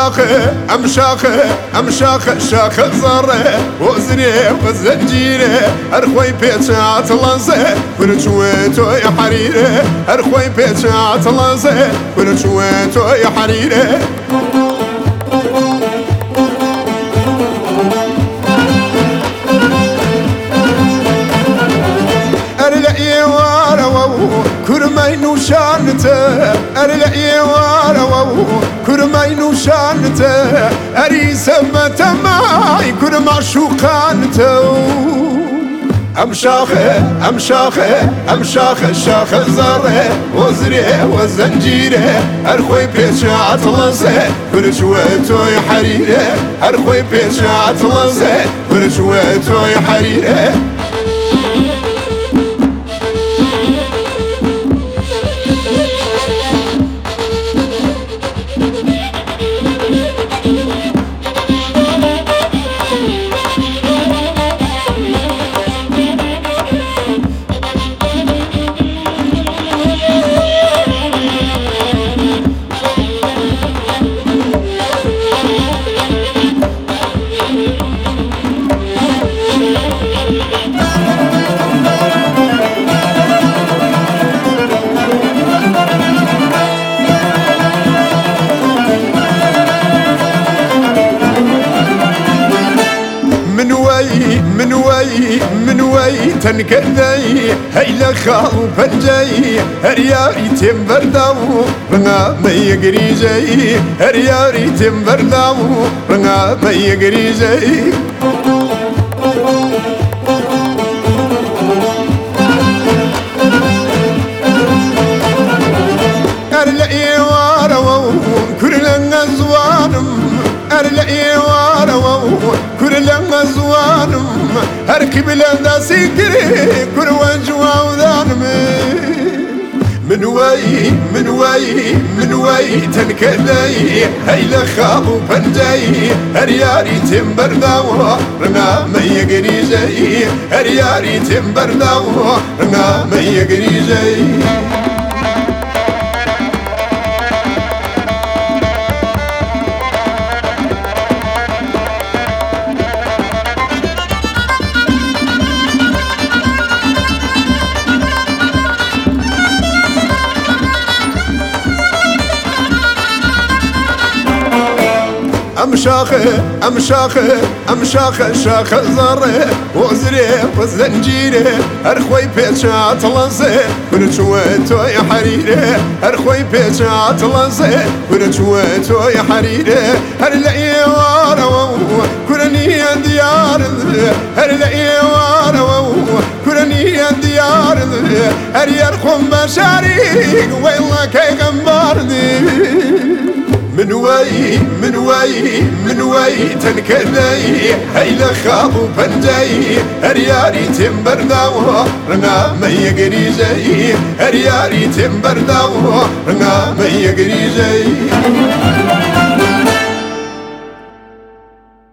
امشاخ شاخ زره وزري وزنجيره ارخوي بيتشات لنزه ورجويتو يا حريره ارخوي بيتشات لنزه ورجويتو يا حريره كرمين وشانته أرلعي وارو كرمين وشانته أريس متماي كرم شوقانته أمشاخ شاخ زره وزري وزنجيره أرخوي بيشات لنزه برجويتو يا حريره أرخوي بيشات لنزه برجويتو يا حريره من وي تنكذي هيلا خاو بنجي هرياري تمبرداو رنا ما يقري جاي هرياري تمبرداو رنا ما يقري جاي أرلعي وارو كرنا زوانم أرلعي وارو كرنا زوانم أركب لنا سكري كروان جوا ودانمي من وي تنكذي هيلا خابو بنجي هرياري تمبرداو رنا ما يقري جاي هرياري تمبرداو رنا ما يقري جاي أمشاخ شاخ زره وزري وزنجيره أرخوي بيتشات لنزه ورجويتو يا حريره أرخوي بيتشات لنزه ورجويتو يا حريره هرلعي وارو كرني ديار هرلعي وارو كرني ديار هريركم بشاريك ويلا كي غمباردي من وي تنكذي هيلا خابو بنجي هرياري تمبرداو رنا ما يقري جاي هرياري تمبرداو رنا ما يقري جاي